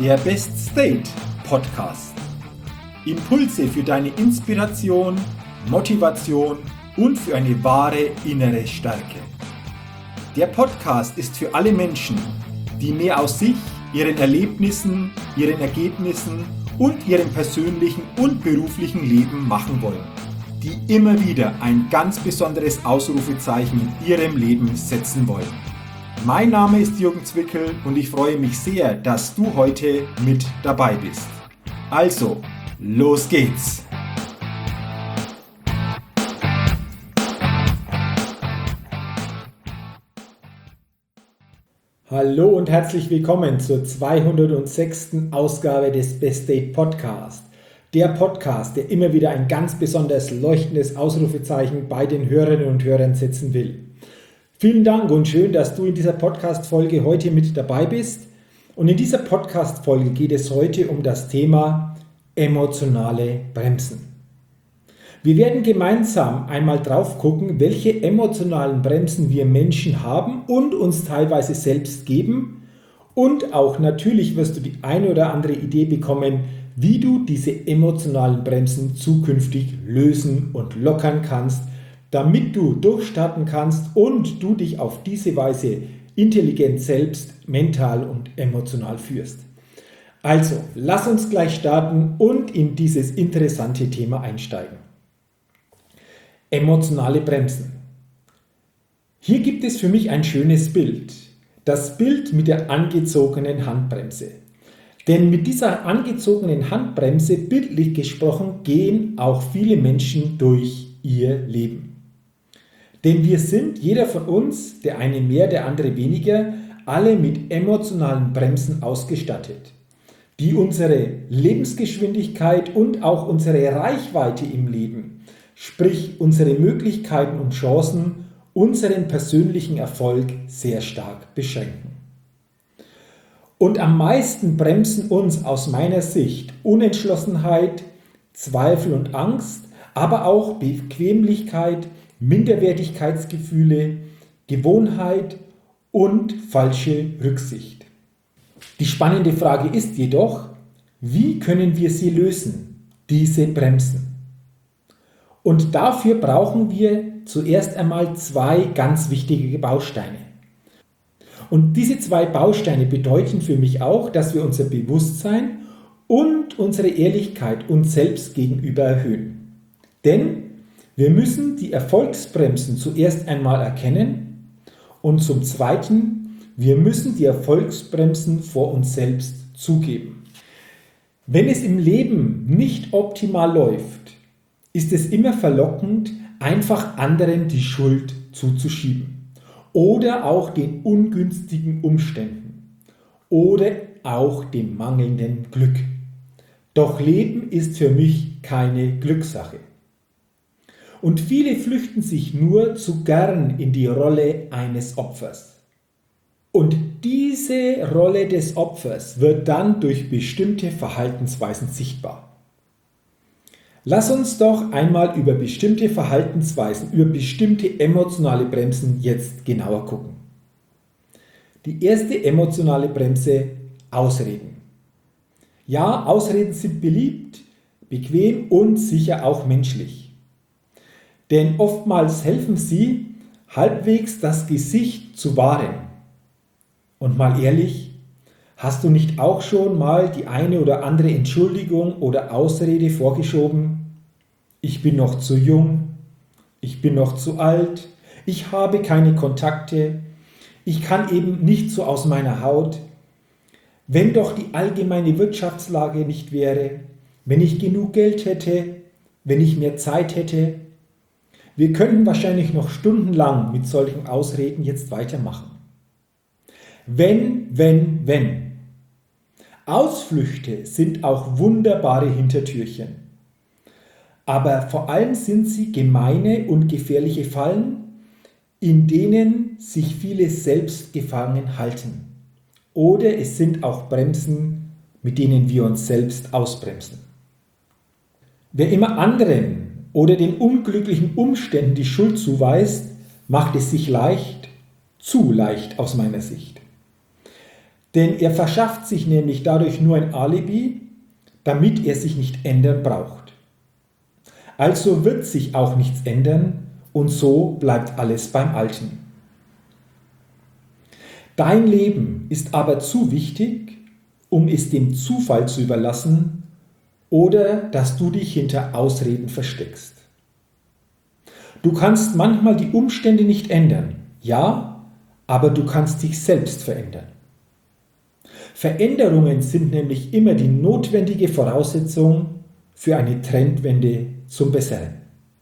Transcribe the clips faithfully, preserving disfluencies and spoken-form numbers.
der Best State Podcast. Impulse für deine Inspiration, Motivation und für eine wahre innere Stärke. Der Podcast ist für alle Menschen, die mehr aus sich, ihren Erlebnissen, ihren Ergebnissen und ihrem persönlichen und beruflichen Leben machen wollen, die immer wieder ein ganz besonderes Ausrufezeichen in ihrem Leben setzen wollen. Mein Name ist Jürgen Zwickel und ich freue mich sehr, dass du heute mit dabei bist. Also, los geht's! Hallo und herzlich willkommen zur zweihundertsechsten Ausgabe des Best State Podcast. Der Podcast, der immer wieder ein ganz besonders leuchtendes Ausrufezeichen bei den Hörerinnen und Hörern setzen will. Vielen Dank und schön, dass du in dieser Podcast-Folge heute mit dabei bist. Und in dieser Podcast-Folge geht es heute um das Thema emotionale Bremsen. Wir werden gemeinsam einmal drauf gucken, welche emotionalen Bremsen wir Menschen haben und uns teilweise selbst geben. Und auch natürlich wirst du die eine oder andere Idee bekommen, wie du diese emotionalen Bremsen zukünftig lösen und lockern kannst, damit du durchstarten kannst und du dich auf diese Weise intelligent selbst, mental und emotional führst. Also, lass uns gleich starten und in dieses interessante Thema einsteigen. Emotionale Bremsen. Hier gibt es für mich ein schönes Bild. Das Bild mit der angezogenen Handbremse. Denn mit dieser angezogenen Handbremse, bildlich gesprochen, gehen auch viele Menschen durch ihr Leben. Denn wir sind, jeder von uns, der eine mehr, der andere weniger, alle mit emotionalen Bremsen ausgestattet, die unsere Lebensgeschwindigkeit und auch unsere Reichweite im Leben, sprich unsere Möglichkeiten und Chancen, unseren persönlichen Erfolg sehr stark beschränken. Und am meisten bremsen uns aus meiner Sicht Unentschlossenheit, Zweifel und Angst, aber auch Bequemlichkeit, Minderwertigkeitsgefühle, Gewohnheit und falsche Rücksicht. Die spannende Frage ist jedoch, wie können wir sie lösen, diese Bremsen? Und dafür brauchen wir zuerst einmal zwei ganz wichtige Bausteine. Und diese zwei Bausteine bedeuten für mich auch, dass wir unser Bewusstsein und unsere Ehrlichkeit uns selbst gegenüber erhöhen. Denn wir müssen die Erfolgsbremsen zuerst einmal erkennen und zum Zweiten, wir müssen die Erfolgsbremsen vor uns selbst zugeben. Wenn es im Leben nicht optimal läuft, ist es immer verlockend, einfach anderen die Schuld zuzuschieben oder auch den ungünstigen Umständen oder auch dem mangelnden Glück. Doch Leben ist für mich keine Glückssache. Und viele flüchten sich nur zu gern in die Rolle eines Opfers. Und diese Rolle des Opfers wird dann durch bestimmte Verhaltensweisen sichtbar. Lass uns doch einmal über bestimmte Verhaltensweisen, über bestimmte emotionale Bremsen jetzt genauer gucken. Die erste emotionale Bremse: Ausreden. Ja, Ausreden sind beliebt, bequem und sicher auch menschlich. Denn oftmals helfen sie, halbwegs das Gesicht zu wahren. Und mal ehrlich, hast du nicht auch schon mal die eine oder andere Entschuldigung oder Ausrede vorgeschoben? Ich bin noch zu jung, ich bin noch zu alt, ich habe keine Kontakte, ich kann eben nicht so aus meiner Haut. Wenn doch die allgemeine Wirtschaftslage nicht wäre, wenn ich genug Geld hätte, wenn ich mehr Zeit hätte. Wir könnten wahrscheinlich noch stundenlang mit solchen Ausreden jetzt weitermachen. Wenn, wenn, wenn. Ausflüchte sind auch wunderbare Hintertürchen. Aber vor allem sind sie gemeine und gefährliche Fallen, in denen sich viele selbst gefangen halten. Oder es sind auch Bremsen, mit denen wir uns selbst ausbremsen. Wer immer anderen oder den unglücklichen Umständen die Schuld zuweist, macht es sich leicht, zu leicht aus meiner Sicht. Denn er verschafft sich nämlich dadurch nur ein Alibi, damit er sich nicht ändern braucht. Also wird sich auch nichts ändern und so bleibt alles beim Alten. Dein Leben ist aber zu wichtig, um es dem Zufall zu überlassen oder dass du dich hinter Ausreden versteckst. Du kannst manchmal die Umstände nicht ändern, ja, aber du kannst dich selbst verändern. Veränderungen sind nämlich immer die notwendige Voraussetzung für eine Trendwende zum Besseren.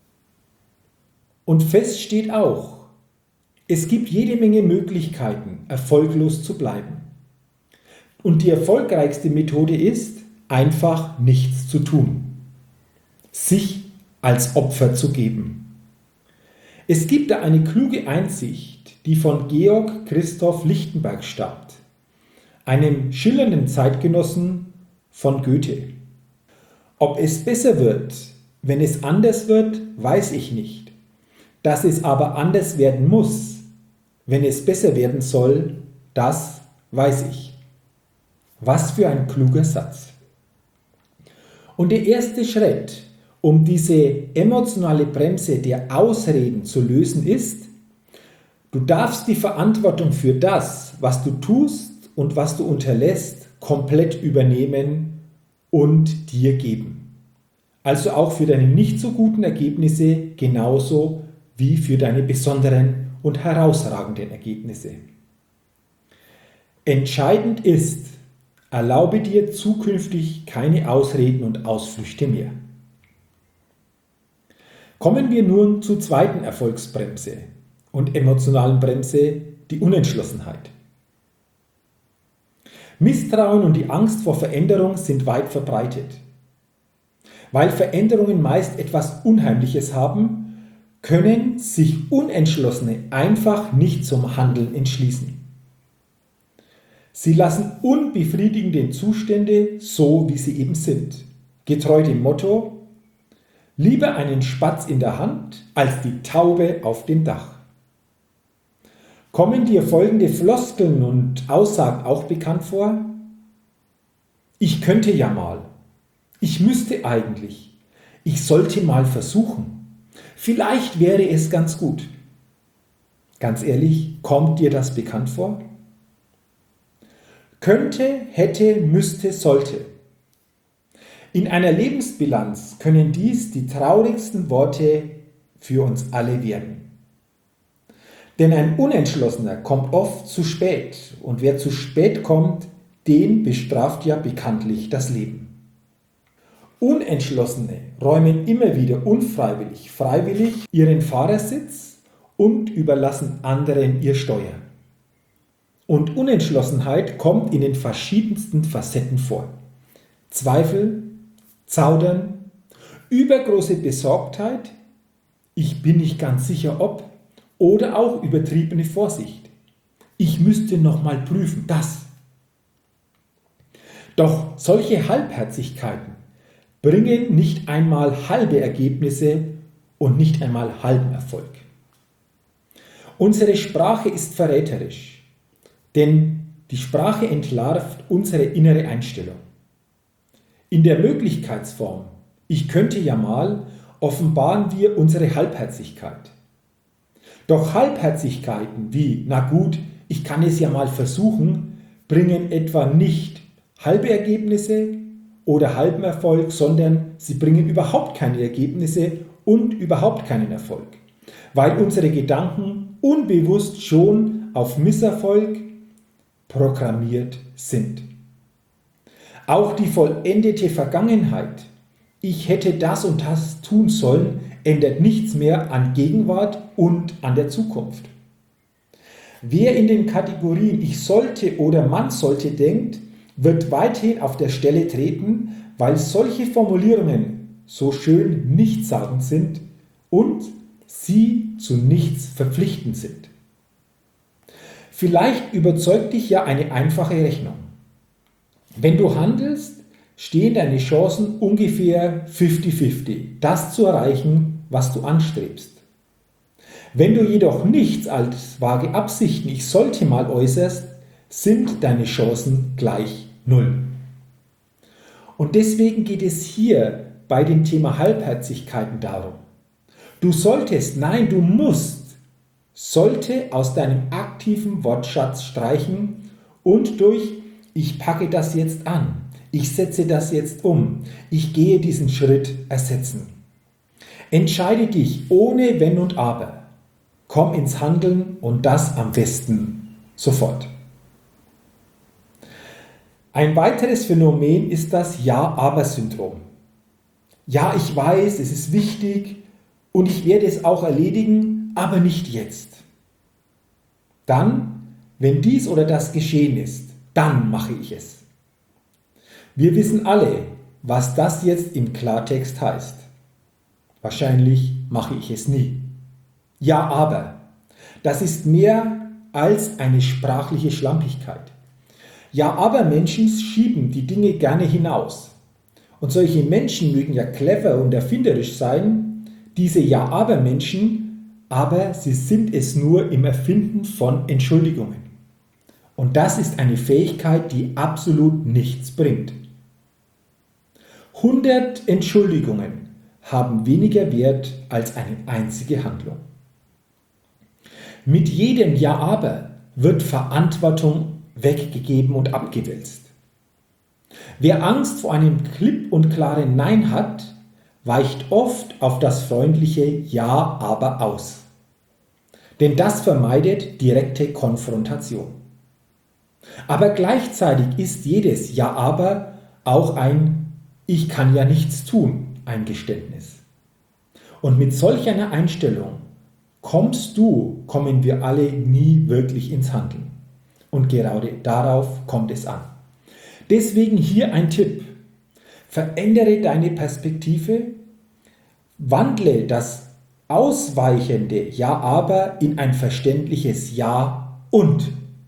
Und fest steht auch, es gibt jede Menge Möglichkeiten, erfolglos zu bleiben. Und die erfolgreichste Methode ist, einfach nichts zu tun. Sich als Opfer zu geben. Es gibt da eine kluge Einsicht, die von Georg Christoph Lichtenberg stammt, einem schillernden Zeitgenossen von Goethe. Ob es besser wird, wenn es anders wird, weiß ich nicht. Dass es aber anders werden muss, wenn es besser werden soll, das weiß ich. Was für ein kluger Satz. Und der erste Schritt, um diese emotionale Bremse der Ausreden zu lösen, ist, du darfst die Verantwortung für das, was du tust und was du unterlässt, komplett übernehmen und dir geben. Also auch für deine nicht so guten Ergebnisse genauso wie für deine besonderen und herausragenden Ergebnisse. Entscheidend ist, erlaube dir zukünftig keine Ausreden und Ausflüchte mehr. Kommen wir nun zur zweiten Erfolgsbremse und emotionalen Bremse, die Unentschlossenheit. Misstrauen und die Angst vor Veränderung sind weit verbreitet. Weil Veränderungen meist etwas Unheimliches haben, können sich Unentschlossene einfach nicht zum Handeln entschließen. Sie lassen unbefriedigende Zustände so, wie sie eben sind. Getreu dem Motto, lieber einen Spatz in der Hand als die Taube auf dem Dach. Kommen dir folgende Floskeln und Aussagen auch bekannt vor? Ich könnte ja mal. Ich müsste eigentlich. Ich sollte mal versuchen. Vielleicht wäre es ganz gut. Ganz ehrlich, kommt dir das bekannt vor? Könnte, hätte, müsste, sollte. In einer Lebensbilanz können dies die traurigsten Worte für uns alle werden. Denn ein Unentschlossener kommt oft zu spät und wer zu spät kommt, den bestraft ja bekanntlich das Leben. Unentschlossene räumen immer wieder unfreiwillig, freiwillig ihren Fahrersitz und überlassen anderen ihr Steuer. Und Unentschlossenheit kommt in den verschiedensten Facetten vor. Zweifel, Zaudern, übergroße Besorgtheit, ich bin nicht ganz sicher ob, oder auch übertriebene Vorsicht. Ich müsste nochmal prüfen, das. Doch solche Halbherzigkeiten bringen nicht einmal halbe Ergebnisse und nicht einmal halben Erfolg. Unsere Sprache ist verräterisch, denn die Sprache entlarvt unsere innere Einstellung. In der Möglichkeitsform ich könnte ja mal offenbaren wir unsere Halbherzigkeit. Doch Halbherzigkeiten wie na gut, ich kann es ja mal versuchen, bringen etwa nicht halbe Ergebnisse oder halben Erfolg, sondern sie bringen überhaupt keine Ergebnisse und überhaupt keinen Erfolg, weil unsere Gedanken unbewusst schon auf Misserfolg programmiert sind. Auch die vollendete Vergangenheit, ich hätte das und das tun sollen, ändert nichts mehr an Gegenwart und an der Zukunft. Wer in den Kategorien ich sollte oder man sollte denkt, wird weithin auf der Stelle treten, weil solche Formulierungen so schön nichtssagend sind und sie zu nichts verpflichtend sind. Vielleicht überzeugt dich ja eine einfache Rechnung. Wenn du handelst, stehen deine Chancen ungefähr fünfzig fünfzig, das zu erreichen, was du anstrebst. Wenn du jedoch nichts als vage Absichten, ich sollte mal äußerst, sind deine Chancen gleich null. Und deswegen geht es hier bei dem Thema Halbherzigkeiten darum. Du solltest, nein, du musst, sollte aus deinem aktiven Wortschatz streichen und durch ich packe das jetzt an, ich setze das jetzt um, ich gehe diesen Schritt ersetzen. Entscheide dich ohne Wenn und Aber. Komm ins Handeln und das am besten sofort. Ein weiteres Phänomen ist das Ja-Aber-Syndrom. Ja, ich weiß, es ist wichtig und ich werde es auch erledigen, aber nicht jetzt. Dann, wenn dies oder das geschehen ist, dann mache ich es. Wir wissen alle, was das jetzt im Klartext heißt. Wahrscheinlich mache ich es nie. Ja, aber. Das ist mehr als eine sprachliche Schlampigkeit. Ja, aber Menschen schieben die Dinge gerne hinaus. Und solche Menschen mögen ja clever und erfinderisch sein, diese Ja, aber Menschen, aber sie sind es nur im Erfinden von Entschuldigungen. Und das ist eine Fähigkeit, die absolut nichts bringt. hundert Entschuldigungen haben weniger Wert als eine einzige Handlung. Mit jedem Ja, aber wird Verantwortung weggegeben und abgewälzt. Wer Angst vor einem klipp und klaren Nein hat, weicht oft auf das freundliche Ja, aber aus. Denn das vermeidet direkte Konfrontation. Aber gleichzeitig ist jedes Ja, aber auch ein Ich kann ja nichts tun Eingeständnis. Und mit solch einer Einstellung kommst du, kommen wir alle nie wirklich ins Handeln. Und gerade darauf kommt es an. Deswegen hier ein Tipp. Verändere deine Perspektive, wandle das ausweichende Ja, aber in ein verständliches Ja und.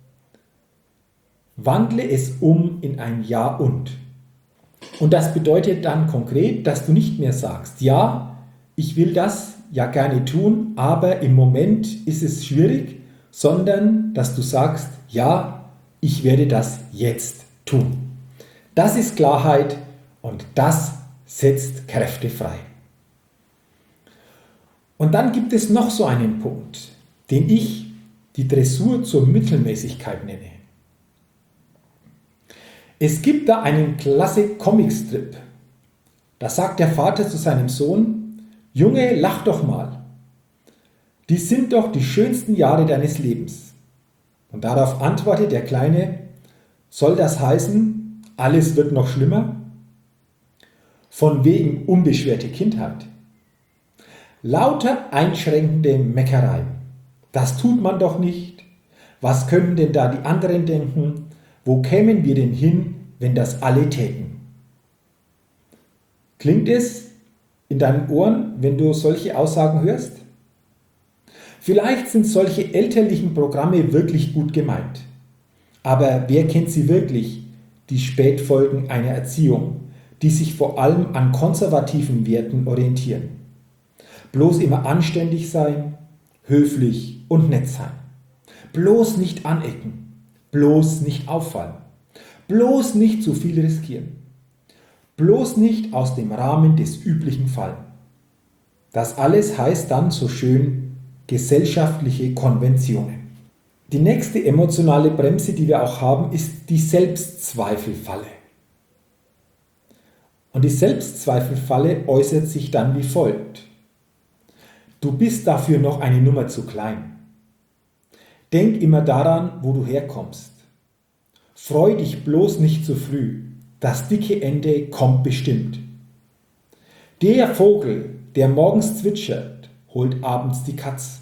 Wandle es um in ein Ja und. Und das bedeutet dann konkret, dass du nicht mehr sagst, ja, ich will das ja gerne tun, aber im Moment ist es schwierig, sondern dass du sagst, ja, ich werde das jetzt tun. Das ist Klarheit und das setzt Kräfte frei. Und dann gibt es noch so einen Punkt, den ich die Dressur zur Mittelmäßigkeit nenne. Es gibt da einen klasse Comicstrip. Da sagt der Vater zu seinem Sohn, Junge, lach doch mal. Die sind doch die schönsten Jahre deines Lebens. Und darauf antwortet der Kleine, soll das heißen, alles wird noch schlimmer? Von wegen unbeschwerte Kindheit. Lauter einschränkende Meckereien. Das tut man doch nicht. Was könnten denn da die anderen denken? Wo kämen wir denn hin, wenn das alle täten? Klingt es in deinen Ohren, wenn du solche Aussagen hörst? Vielleicht sind solche elterlichen Programme wirklich gut gemeint. Aber wer kennt sie wirklich, die Spätfolgen einer Erziehung, die sich vor allem an konservativen Werten orientieren? Bloß immer anständig sein, höflich und nett sein. Bloß nicht anecken. Bloß nicht auffallen. Bloß nicht zu viel riskieren. Bloß nicht aus dem Rahmen des Üblichen fallen. Das alles heißt dann so schön gesellschaftliche Konventionen. Die nächste emotionale Bremse, die wir auch haben, ist die Selbstzweifelfalle. Und die Selbstzweifelfalle äußert sich dann wie folgt. Du bist dafür noch eine Nummer zu klein. Denk immer daran, wo du herkommst. Freu dich bloß nicht zu früh. Das dicke Ende kommt bestimmt. Der Vogel, der morgens zwitschert, holt abends die Katz.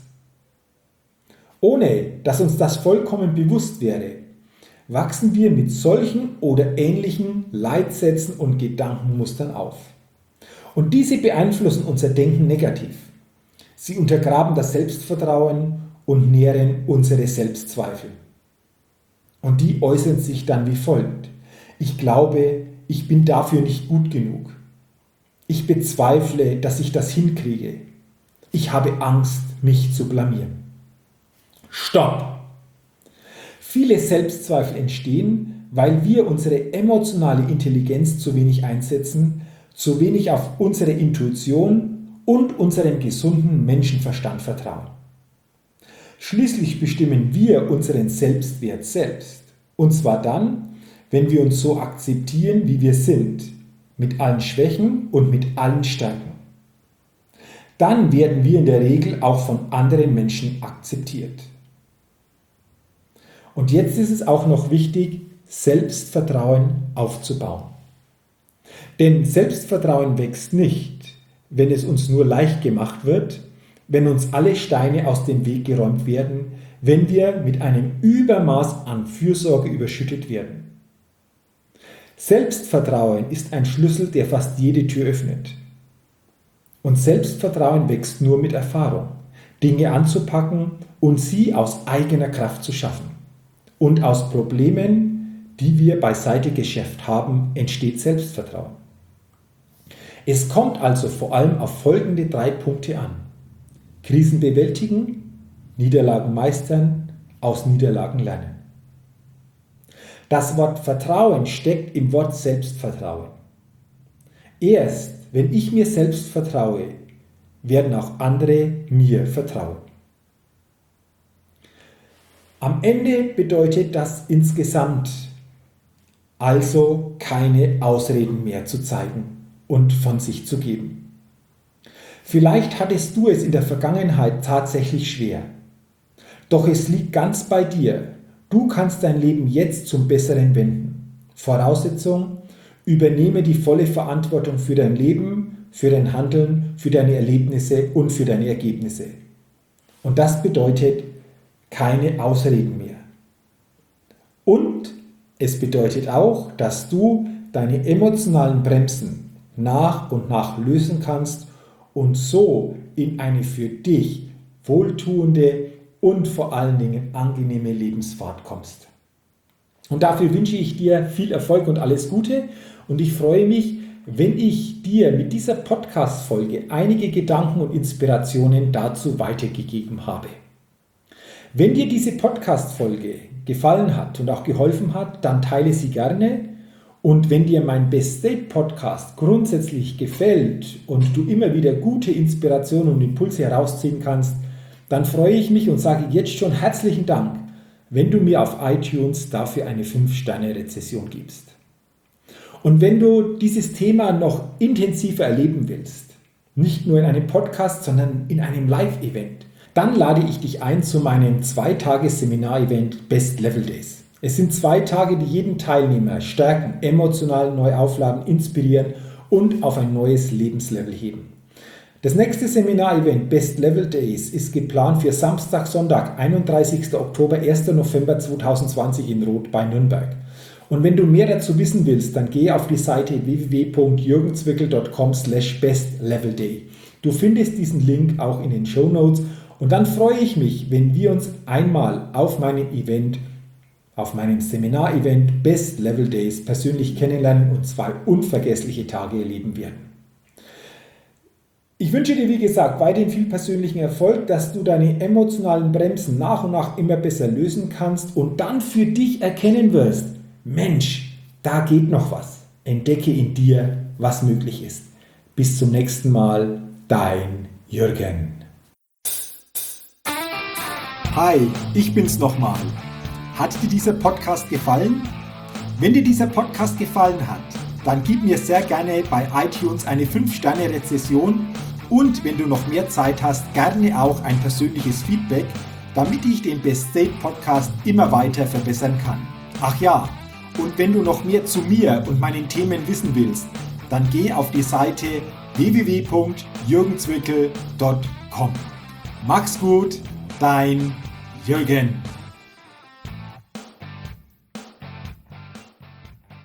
Ohne dass uns das vollkommen bewusst wäre, wachsen wir mit solchen oder ähnlichen Leitsätzen und Gedankenmustern auf. Und diese beeinflussen unser Denken negativ. Sie untergraben das Selbstvertrauen und nähren unsere Selbstzweifel. Und die äußern sich dann wie folgt. Ich glaube, ich bin dafür nicht gut genug. Ich bezweifle, dass ich das hinkriege. Ich habe Angst, mich zu blamieren. Stopp! Viele Selbstzweifel entstehen, weil wir unsere emotionale Intelligenz zu wenig einsetzen, zu wenig auf unsere Intuition und unserem gesunden Menschenverstand vertrauen. Schließlich bestimmen wir unseren Selbstwert selbst. Und zwar dann, wenn wir uns so akzeptieren, wie wir sind, mit allen Schwächen und mit allen Stärken. Dann werden wir in der Regel auch von anderen Menschen akzeptiert. Und jetzt ist es auch noch wichtig, Selbstvertrauen aufzubauen. Denn Selbstvertrauen wächst nicht, wenn es uns nur leicht gemacht wird, wenn uns alle Steine aus dem Weg geräumt werden, wenn wir mit einem Übermaß an Fürsorge überschüttet werden. Selbstvertrauen ist ein Schlüssel, der fast jede Tür öffnet. Und Selbstvertrauen wächst nur mit Erfahrung, Dinge anzupacken und sie aus eigener Kraft zu schaffen. Und aus Problemen, die wir beiseite geschafft haben, entsteht Selbstvertrauen. Es kommt also vor allem auf folgende drei Punkte an. Krisen bewältigen, Niederlagen meistern, aus Niederlagen lernen. Das Wort Vertrauen steckt im Wort Selbstvertrauen. Erst wenn ich mir selbst vertraue, werden auch andere mir vertrauen. Am Ende bedeutet das insgesamt also keine Ausreden mehr zu zeigen und von sich zu geben. Vielleicht hattest du es in der Vergangenheit tatsächlich schwer. Doch es liegt ganz bei dir. Du kannst dein Leben jetzt zum Besseren wenden. Voraussetzung: übernehme die volle Verantwortung für dein Leben, für dein Handeln, für deine Erlebnisse und für deine Ergebnisse. Und das bedeutet keine Ausreden mehr. Und es bedeutet auch, dass du deine emotionalen Bremsen nach und nach lösen kannst und so in eine für dich wohltuende und vor allen Dingen angenehme Lebensfahrt kommst. Und dafür wünsche ich dir viel Erfolg und alles Gute und ich freue mich, wenn ich dir mit dieser Podcast-Folge einige Gedanken und Inspirationen dazu weitergegeben habe. Wenn dir diese Podcast-Folge gefallen hat und auch geholfen hat, dann teile sie gerne. Und wenn dir mein Best State Podcast grundsätzlich gefällt und du immer wieder gute Inspirationen und Impulse herausziehen kannst, dann freue ich mich und sage jetzt schon herzlichen Dank, wenn du mir auf iTunes dafür eine fünf Sterne Rezension gibst. Und wenn du dieses Thema noch intensiver erleben willst, nicht nur in einem Podcast, sondern in einem Live-Event, dann lade ich dich ein zu meinem zwei-Tages-Seminar-Event Best Level Days. Es sind zwei Tage, die jeden Teilnehmer stärken, emotional neu aufladen, inspirieren und auf ein neues Lebenslevel heben. Das nächste Seminar-Event Best Level Days ist geplant für Samstag, Sonntag, einunddreißigsten Oktober, ersten November zweitausendzwanzig in Roth bei Nürnberg. Und wenn du mehr dazu wissen willst, dann gehe auf die Seite w w w punkt jürgenzwickel punkt com slash best level day. Du findest diesen Link auch in den Shownotes und dann freue ich mich, wenn wir uns einmal auf meinem Event auf meinem Seminar-Event Best Level Days persönlich kennenlernen und zwei unvergessliche Tage erleben werden. Ich wünsche dir, wie gesagt, weiterhin viel persönlichen Erfolg, dass du deine emotionalen Bremsen nach und nach immer besser lösen kannst und dann für dich erkennen wirst, Mensch, da geht noch was. Entdecke in dir, was möglich ist. Bis zum nächsten Mal, dein Jürgen. Hi, ich bin's nochmal. Hat dir dieser Podcast gefallen? Wenn dir dieser Podcast gefallen hat, dann gib mir sehr gerne bei iTunes eine fünf Sterne Rezension und wenn du noch mehr Zeit hast, gerne auch ein persönliches Feedback, damit ich den Best State Podcast immer weiter verbessern kann. Ach ja, und wenn du noch mehr zu mir und meinen Themen wissen willst, dann geh auf die Seite w w w punkt jürgenzwickel punkt com. Mach's gut, dein Jürgen.